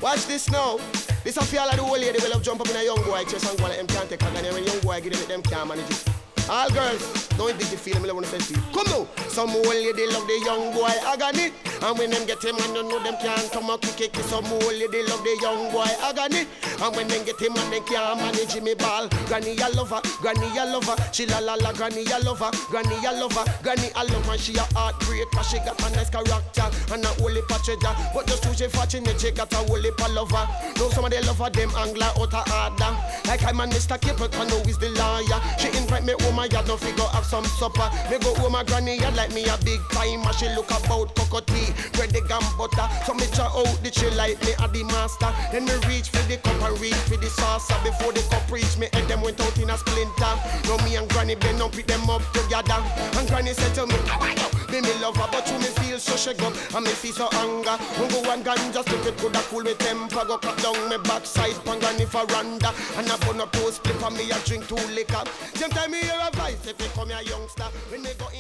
Watch this now. This a feel like the old lady will have jump up in a young boy chest and go let them can't take a gun. And when young boy give them, them can't manage it. All girls, don't think you feel me, I wanna say come now. Some old lady love the young boy agony. And when them get him and you know them can't come and kick it. Some old lady love the young boy agony. And when them get him and they can't manage me ball. Granny I love her, Granny I love her. She la la la, Granny I love her, Granny I love her, Granny I love her. She a heart great cause she got a nice character and a holy treasure. But just too she fortunate she got a holy lover. Know some of the lover them angler out of order. Like I'm a Mr. Capricorn, know is the liar. She invite me home, I had no figure have some supper. Me go home, my granny had like me a big timer. She look about cocoa bread the gum butter. So me try out the chill like me a the master. Then me reach for the cup and reach for the saucer. Before the cup reach me head them went out in a splinter. Now me and granny bend up pick them up together. And granny said to me, how are you? Me love her, but you me feel so shake up and me feel so anger. Go and gun just look it coulda cool me temper. Go cut down me backside pan granny veranda. And I burn up those split and me a drink 2 liquor. Sometimes me hear a voice if you come here youngster. When me go